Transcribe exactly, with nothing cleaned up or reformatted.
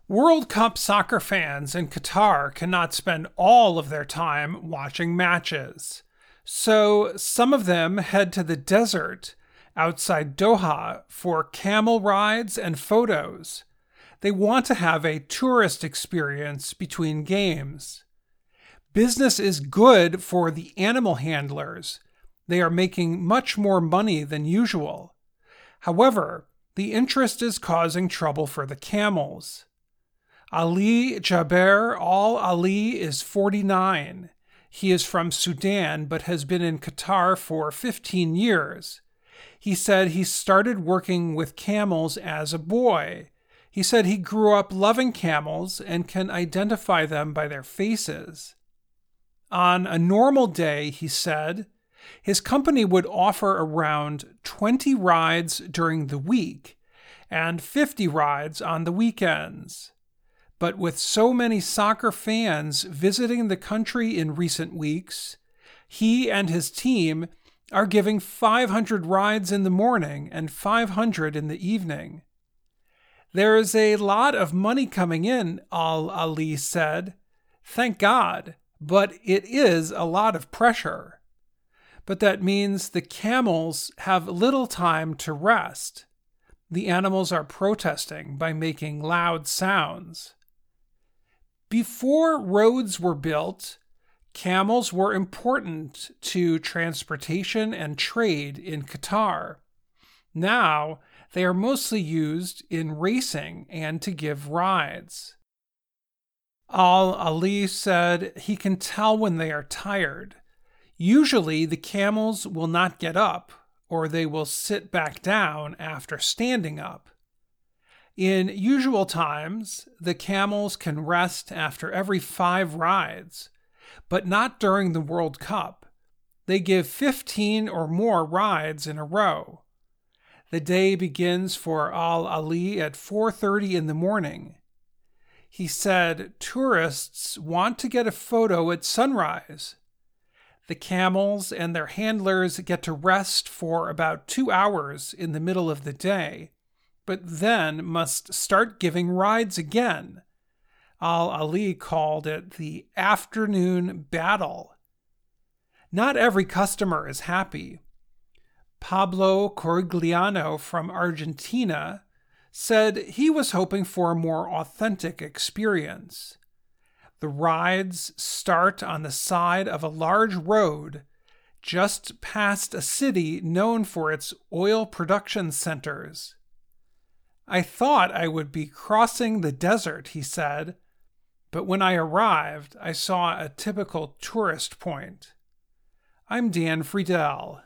World Cup soccer fans in Qatar cannot spend all of their time watching matches. So some of them head to the desert outside Doha for camel rides and photos. They want to have a tourist experience between games. Business is good for the animal handlers. They are making much more money than usual. However, the interest is causing trouble for the camels. Ali Jaber Al-Ali is forty-nine. He is from Sudan but has been in Qatar for fifteen years. He said he started working with camels as a boy. He said he grew up loving camels and can identify them by their faces. On a normal day, he said, his company would offer around twenty rides during the week and fifty rides on the weekends. But with so many soccer fans visiting the country in recent weeks, he and his team are giving five hundred rides in the morning and five hundred in the evening. There is a lot of money coming in, Al-Ali said. Thank God, but it is a lot of pressure. But that means the camels have little time to rest. The animals are protesting by making loud sounds. Before roads were built, camels were important to transportation and trade in Qatar. Now, they are mostly used in racing and to give rides. Al-Ali said he can tell when they are tired. Usually, the camels will not get up, or they will sit back down after standing up. In usual times, the camels can rest after every five rides, but not during the World Cup. They give fifteen or more rides in a row. The day begins for Al-Ali at four thirty in the morning. He said tourists want to get a photo at sunrise. The camels and their handlers get to rest for about two hours in the middle of the day, but then must start giving rides again. Al-Ali called it the afternoon battle. Not every customer is happy. Pablo Corigliano from Argentina said he was hoping for a more authentic experience. The rides start on the side of a large road just past a city known for its oil production centers. I thought I would be crossing the desert, he said, but when I arrived, I saw a typical tourist point. I'm Dan Friedel.